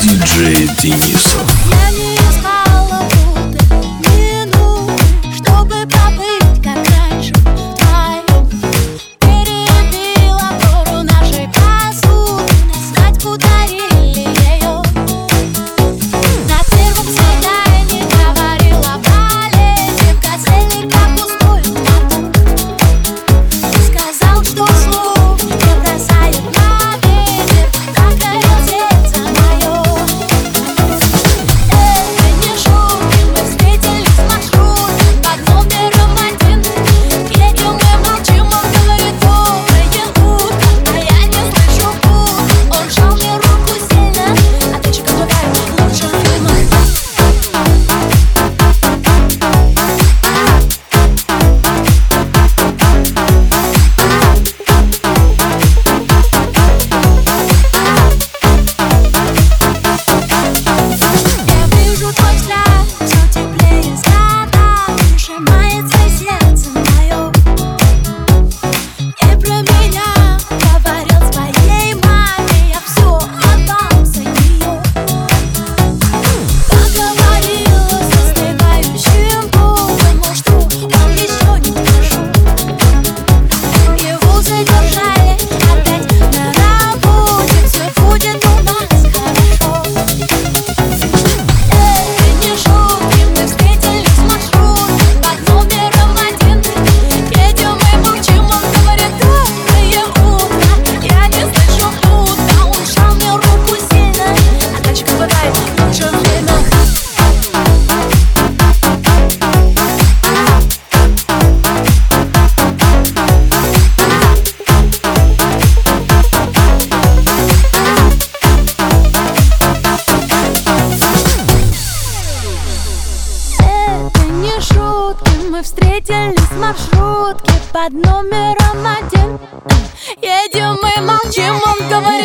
диджей Денисов. Я не искала будто минут, чтобы побыть как раньше вдвоем. Перебила гору нашей посуды, назвать подарили ее. На первом свидании говорила болезнь, в газели как пустую мату. Сказал, что слух не бросает на ветер, как горел сердце мое. Это не шутки, мы встретились в маршруте под номером 1. Едем и молчим, он говорит доброе утро, а я не слышу будто. Он сжал мне руку сильно, а точка другая лучше фильма. Я вижу твой взгляд, все теплее с годами, сжимается сердце мое. И про меня говорил своей маме, я все отдам за нее. Поговорила с застывающим богом, мол, что он еще не пришел. Его задержали опять на работе, все будет у нас хорошо. Это не шутки, мы встретились в маршруте под номером 1. Едем и молчим, он говорит доброе утро, я не слышу будто. Он сжал мне руку сильно, а тачка бывает лучше время. Это не шутки, мы встретились в маршрутке под номером 1. Едем и молчим, он говорит